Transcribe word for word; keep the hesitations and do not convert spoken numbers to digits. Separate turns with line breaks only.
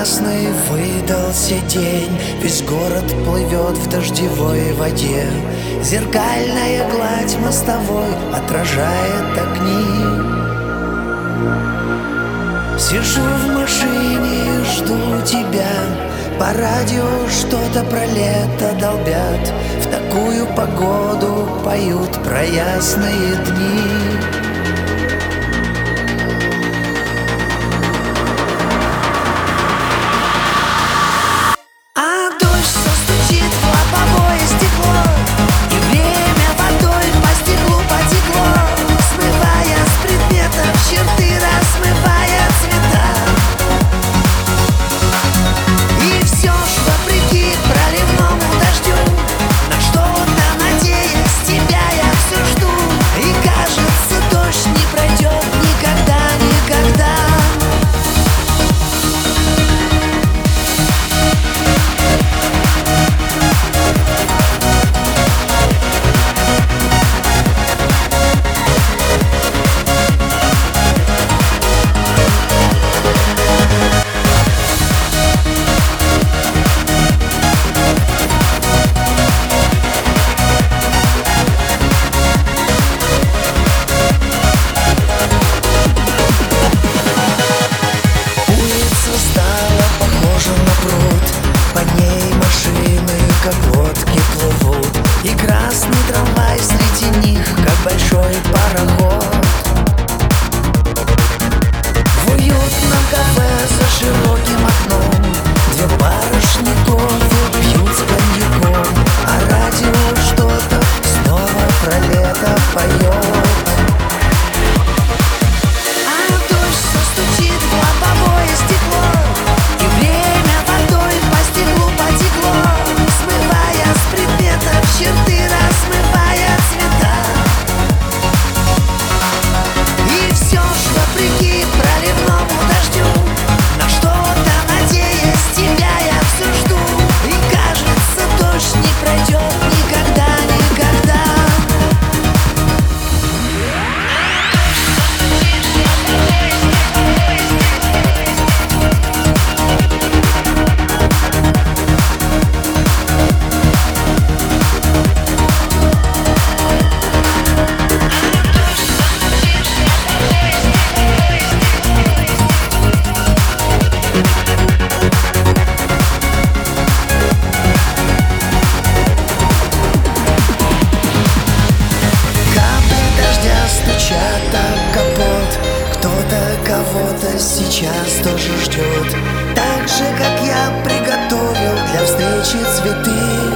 прекрасный выдался день, весь город плывет в дождевой воде. Зеркальная гладь мостовой отражает огни. Сижу в машине и жду тебя. По радио что-то про лето долбят. В такую погоду поют про ясные дни. По ней машины, как лодки, плывут, и красный трамвай среди них, как большой пароход. В уютном кафе за широким окном две барышни кофе пьют с коньяком, а радио что-то снова про лето поет. Кого-то сейчас тоже ждет, так же, как я приготовил для встречи цветы.